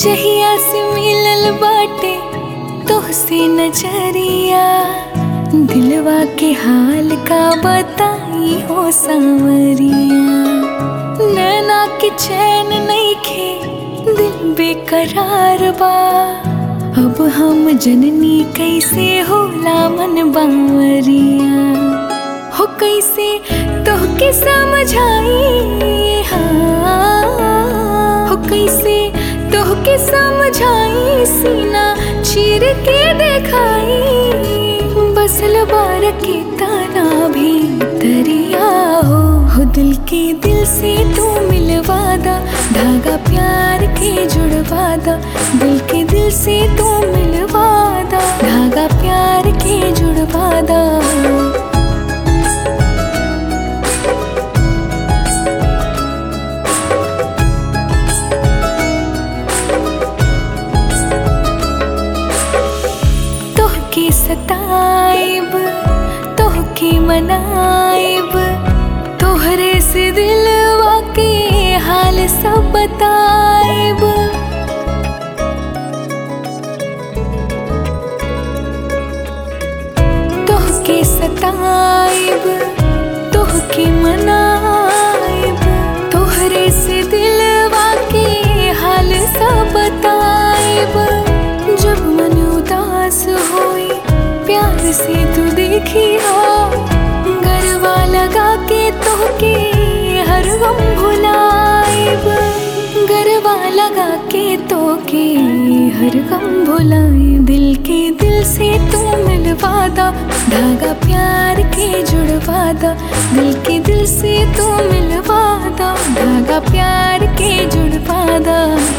जहिया से मिलल बाटे तोहसे नजरिया, दिलवा के हाल का बताई हो सांवरिया। नैना के चैन नइखे, दिल बेकरार बा, अब हम जननी कैसे होला मन बावरिया। हो कैसे तोहके समझाई, हाँ हो कैसे तोहके समझाई, सीना चीर के देखाई। बसल बार के ताना भी दरिया हो दिल के दिल से तू मिलवा दा, धागा प्यार के जुड़वा दा। दिल के दिल से तू मिलवा दा, धागा प्यार के जुड़वा दा। तोहके सताइब, तोहके मनाइब, तोहरे से दिलवा के हाल सब बताइब। तोहके सताइब, तोहके मनाइब, तोहरे से दिलवा के हाल सब बताइब। जब मन उदास होई प्यार से तू देखी हो, गरबा लगा के तोहके हर गम भुलाइब। गरबा लगा के तोहके हर गम भुलाई। दिल के दिल से तू मिलवा दा, धागा प्यार के जुड़वा दा। दिल के दिल से तू मिलवा दा, धागा प्यार के जुड़वा दा।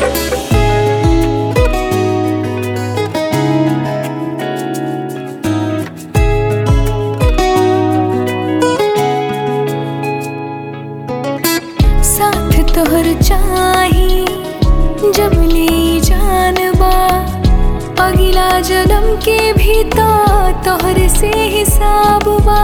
साथ तोहर चाही जब ले जानबा, अगला जन्म के भी तो तोहर से हिसाब बा।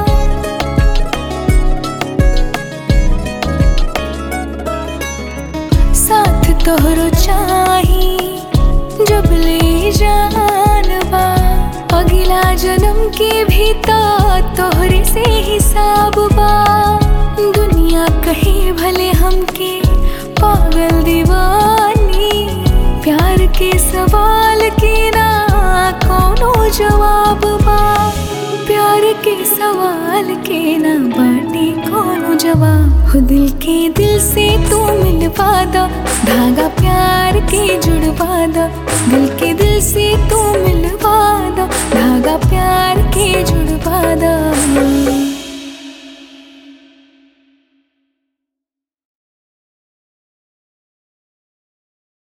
साथ तोहर चाही जब ले जानबा, अगला जन्म के भी तो तोहर से हिसाब बा। दुनिया कहे भले हमके पागल दीवानी, प्यार के सवाल के ना कोनो जवाब बा। प्यार के सवाल के ना बाटे कोनो जवाब। हो दिल के दिल से तू मिलवा दा, धागा प्यार के जुड़वा दा। दिल के दिल से तू मिलवा दा, धागा प्यार के जुड़वा दा।